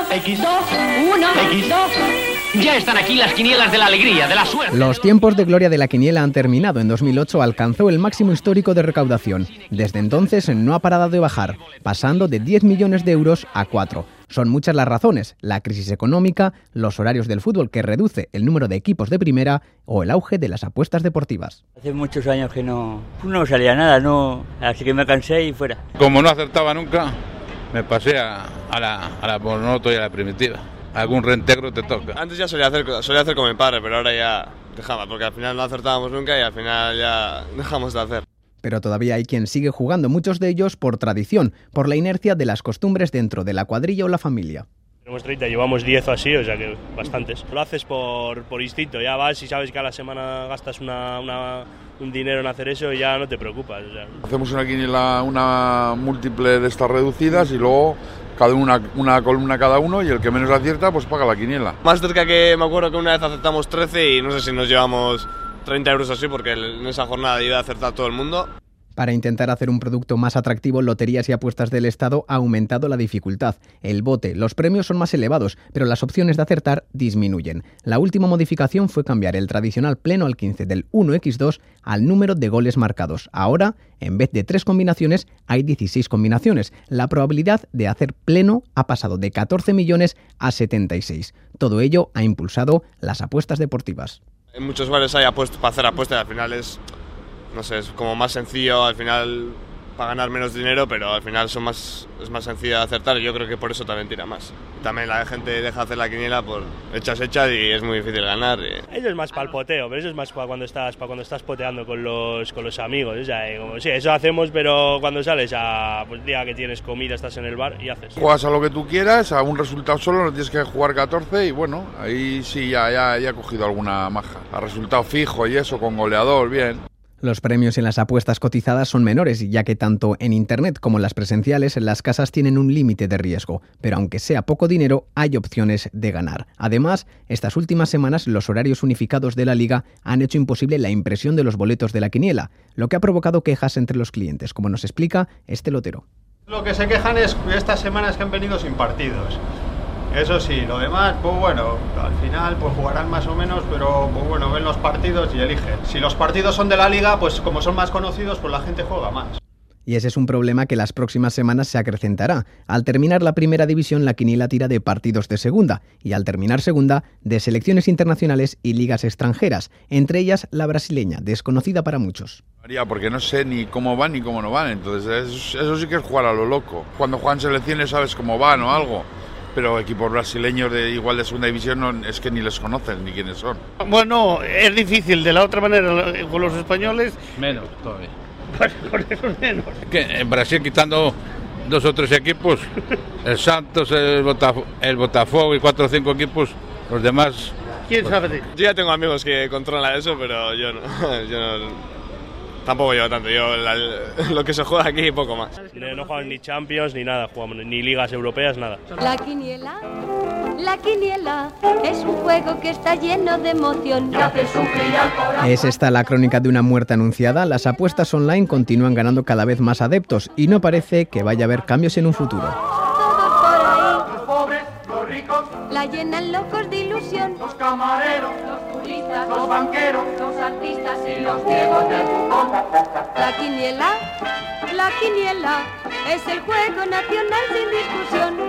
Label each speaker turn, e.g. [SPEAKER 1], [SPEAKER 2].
[SPEAKER 1] X2, 1, X2. Ya están aquí las quinielas de la alegría, de la suerte.
[SPEAKER 2] Los tiempos de gloria de la quiniela han terminado. En 2008 alcanzó el máximo histórico de recaudación. Desde entonces no ha parado de bajar, pasando de 10 millones de euros a 4. Son muchas las razones: la crisis económica, los horarios del fútbol que reduce el número de equipos de primera o el auge de las apuestas deportivas.
[SPEAKER 3] Hace muchos años que no salía nada, así que me cansé y fuera.
[SPEAKER 4] Como no acertaba nunca, me pasé a la monoto y a la primitiva. Algún reintegro te toca.
[SPEAKER 5] Antes ya solía hacer con mi padre, pero ahora ya dejaba, porque al final no acertábamos nunca y al final ya dejamos de hacer.
[SPEAKER 2] Pero todavía hay quien sigue jugando, muchos de ellos por tradición, por la inercia de las costumbres dentro de la cuadrilla o la familia.
[SPEAKER 6] Tenemos 30, llevamos 10 o así, o sea que bastantes. Lo haces por instinto, ya vas y sabes que a la semana gastas un dinero en hacer eso y ya no te preocupas. O sea.
[SPEAKER 7] Hacemos una quiniela, una múltiple de estas reducidas y luego cada una columna cada uno y el que menos acierta pues paga la quiniela.
[SPEAKER 5] Más cerca que me acuerdo que una vez aceptamos 13 y no sé si nos llevamos 30 euros así porque en esa jornada iba a acertar todo el mundo.
[SPEAKER 2] Para intentar hacer un producto más atractivo, Loterías y Apuestas del Estado ha aumentado la dificultad. El bote, los premios son más elevados, pero las opciones de acertar disminuyen. La última modificación fue cambiar el tradicional pleno al 15 del 1x2 al número de goles marcados. Ahora, en vez de 3 combinaciones, hay 16 combinaciones. La probabilidad de hacer pleno ha pasado de 14 millones a 76. Todo ello ha impulsado las apuestas deportivas.
[SPEAKER 5] En muchos bares hay para hacer apuestas y al final es como más sencillo, al final para ganar menos dinero, pero al final es más sencillo de acertar y yo creo que por eso también tira más. También la gente deja de hacer la quiniela por hechas y es muy difícil ganar.
[SPEAKER 6] Eso es más para el poteo, pero eso es más para cuando estás poteando con los amigos. O sea, sí, eso hacemos, pero cuando sales pues día que tienes comida, estás en el bar y haces.
[SPEAKER 7] Juegas a lo que tú quieras, a un resultado solo, no tienes que jugar 14 y bueno, ahí sí ya he cogido alguna maja. A resultado fijo y eso, con goleador, bien.
[SPEAKER 2] Los premios en las apuestas cotizadas son menores, ya que tanto en Internet como en las presenciales las casas tienen un límite de riesgo, pero aunque sea poco dinero, hay opciones de ganar. Además, estas últimas semanas los horarios unificados de la Liga han hecho imposible la impresión de los boletos de la quiniela, lo que ha provocado quejas entre los clientes, como nos explica este lotero.
[SPEAKER 8] Lo que se quejan es estas semanas que han venido sin partidos. Eso sí, lo demás, pues bueno, al final pues jugarán más o menos, pero pues bueno, ven los partidos y eligen. Si los partidos son de la Liga, pues como son más conocidos, pues la gente juega más.
[SPEAKER 2] Y ese es un problema que las próximas semanas se acrecentará. Al terminar la primera división, la quiniela tira de partidos de segunda, y al terminar segunda, de selecciones internacionales y ligas extranjeras, entre ellas la brasileña, desconocida para muchos.
[SPEAKER 7] Porque no sé ni cómo van ni cómo no van, entonces eso sí que es jugar a lo loco. Cuando juegan selecciones sabes cómo van o algo. Pero equipos brasileños de igual de segunda división es que ni les conocen ni quiénes son.
[SPEAKER 9] Bueno, es difícil, de la otra manera con los españoles...
[SPEAKER 4] Menos todavía.
[SPEAKER 9] Pues con eso menos.
[SPEAKER 4] Que en Brasil, quitando 2 o 3 equipos, el Santos, el Botafogo y 4 o 5 equipos, los demás...
[SPEAKER 9] ¿Quién sabe de?
[SPEAKER 5] Yo ya tengo amigos que controlan eso, pero yo no. Tampoco llevo tanto, lo que se juega aquí poco más.
[SPEAKER 6] No jugamos ni Champions ni nada, jugamos ni ligas europeas, nada.
[SPEAKER 10] La quiniela es un juego que está lleno de emoción.
[SPEAKER 2] Es esta la crónica de una muerte anunciada. Las apuestas online continúan ganando cada vez más adeptos y no parece que vaya a haber cambios en un futuro.
[SPEAKER 10] Los pobres, los ricos, la llenan locos de ilusión.
[SPEAKER 1] Los camareros, los turistas, los banqueros, los artistas y los ciegos del fútbol.
[SPEAKER 10] La quiniela es el juego nacional sin discusión.